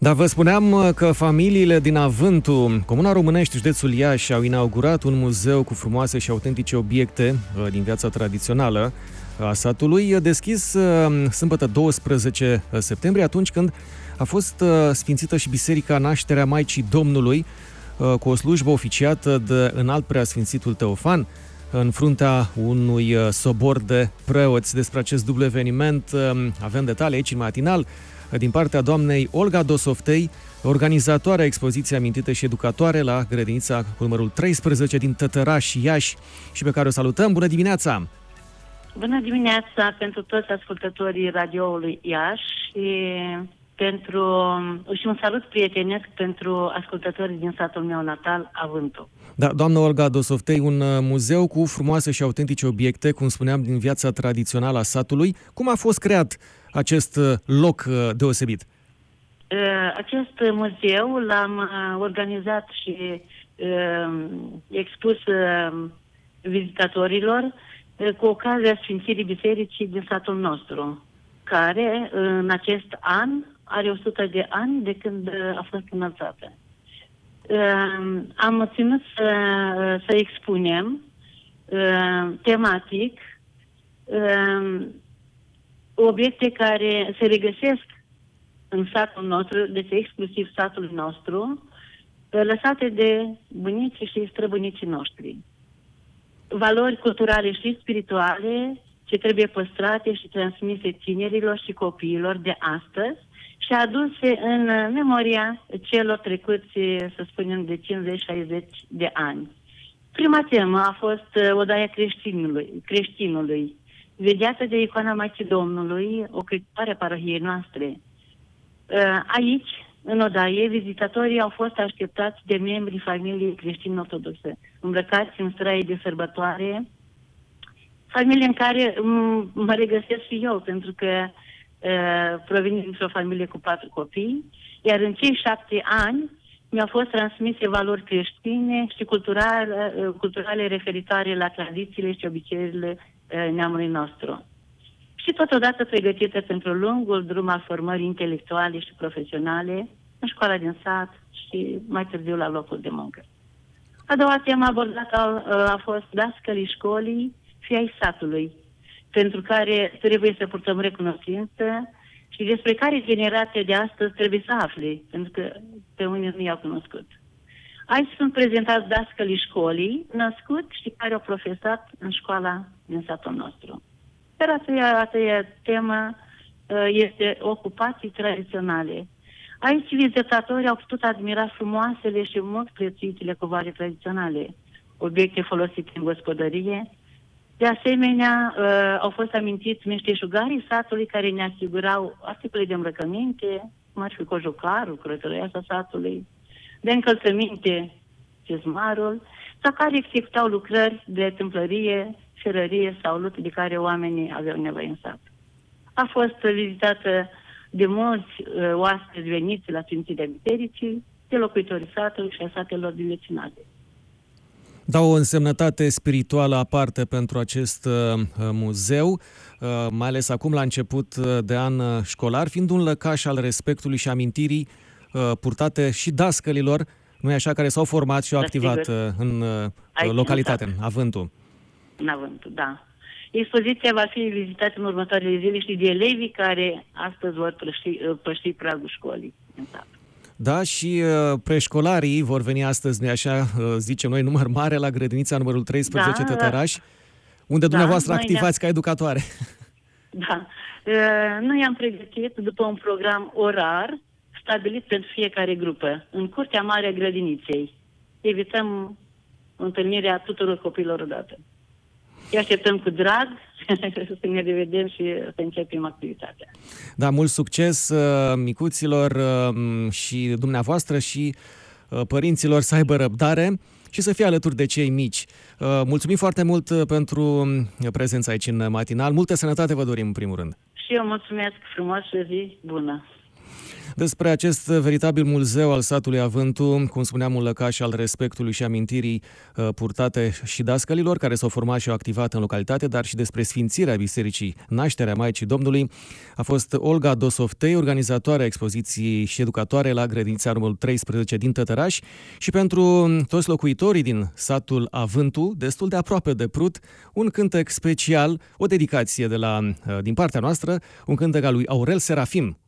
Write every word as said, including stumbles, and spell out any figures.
Da, vă spuneam că familiile din Avântu, Comuna Românești, județul Iași, au inaugurat un muzeu cu frumoase și autentice obiecte din viața tradițională a satului, deschis sâmbătă douăsprezece septembrie, atunci când a fost sfințită și Biserica Nașterea Maicii Domnului, cu o slujbă oficiată de Înalt Preasfințitul Teofan, în fruntea unui sobor de preoți. Despre acest dublu eveniment avem detalii aici în matinal din partea doamnei Olga Dosoftei, organizatoarea expoziției amintite și educatoare la grădinița cu numărul treisprezece din Tătăraș, Iași, și pe care o salutăm. Bună dimineața! Bună dimineața pentru toți ascultătorii radioului Iași și, pentru, și un salut prietenesc pentru ascultătorii din satul meu natal, Avântu. Da, doamnă Olga Dosoftei, un muzeu cu frumoase și autentice obiecte, cum spuneam, din viața tradițională a satului. Cum a fost creat acest loc deosebit? Acest muzeu l-am organizat și expus vizitatorilor cu ocazia Sfințirii Bisericii din satul nostru, care în acest an are o sută de ani de când a fost înălțată. Am ținut să, să expunem tematic obiecte care se regăsesc în satul nostru, deci exclusiv satul nostru, lăsate de bunicii și străbunicii noștri. Valori culturale și spirituale ce trebuie păstrate și transmise tinerilor și copiilor de astăzi și aduse în memoria celor trecuți, să spunem, de cincizeci șaizeci de ani. Prima temă a fost Odaia creștinului, creștinului, vegheată de icoana Maicii Domnului, o creditoare a parohiei noastre. Aici, în odaie, vizitatorii au fost așteptați de membrii familiei creștine-ortodoxe, îmbrăcați în straie de sărbătoare, familie în care mă regăsesc și eu, pentru că uh, provin dintr-o familie cu patru copii, iar în cei șapte ani mi-au fost transmise valori creștine și culturale, uh, culturale referitoare la tradițiile și obiceiurile uh, neamului nostru. Și totodată pregătită pentru lungul drum al formării intelectuale și profesionale în școala din sat și mai târziu la locul de muncă. A doua temă abordată a, a fost dascălii școlii, fii ai satului, pentru care trebuie să purtăm recunoștință și despre care generația de astăzi trebuie să afle, pentru că pe unii nu i-au cunoscut. Aici sunt prezentați dascălii școlii, născuți și care au profesat în școala din satul nostru. Iar a treia, a treia temă este ocupații tradiționale. Aici vizitatorii au putut admira frumoasele și mult prețuitele cuvoare tradiționale, obiecte folosite în gospodărie. De asemenea, au fost amintiți meșteșugarii satului care ne asigurau articole de îmbrăcăminte, cum ar fi cojucarul, curățăroiasa satului, de încălțăminte, cizmarul, sau care executau lucrări de tâmplărie, ferărie sau lut de care oamenii aveau nevoie în sat. A fost vizitată de mulți uh, oaspeți veniți la Sfințirea Bisericii, de locuitorii satului și a satelor din vecinate. Da, o însemnătate spirituală aparte pentru acest uh, muzeu, uh, mai ales acum la început de an școlar, fiind un lăcaș al respectului și amintirii uh, purtate și dascălilor, nu-i așa, care s-au format și au activat uh, în uh, localitate, în Avântu. În Avântu, da. Expoziția va fi vizitată în următoarele zile și de elevii care astăzi vor păși, păși pragul școlii în sat. Da, și uh, preșcolarii vor veni astăzi, nu așa, uh, zicem noi, număr mare la grădinița numărul treisprezece, da, Tătăraș, unde da, dumneavoastră activați ca educatoare. Da. Uh, noi am pregătit după un program orar stabilit pentru fiecare grupă, în curtea mare a grădiniței. Evităm întâlnirea tuturor copiilor odată. Îi așteptăm cu drag să ne revedem și să începem activitatea. Da, mult succes uh, micuților uh, și dumneavoastră și uh, părinților, să aibă răbdare și să fie alături de cei mici. Uh, mulțumim foarte mult pentru prezența aici în matinal. Multă sănătate vă dorim în primul rând. Și eu mulțumesc frumos și zi bună. Despre acest veritabil muzeu al satului Avântu, cum spuneam, un lăcaș al respectului și amintirii purtate și dascălilor care s-au format și au activat în localitate, dar și despre sfințirea Bisericii Nașterea Maicii Domnului, a fost Olga Dosoftei, organizatoarea expoziției și educatoare la grădinița numărul treisprezece din Tătăraș, și pentru toți locuitorii din satul Avântu, destul de aproape de Prut, un cântec special, o dedicație de la, din partea noastră, un cântec al lui Aurel Serafim,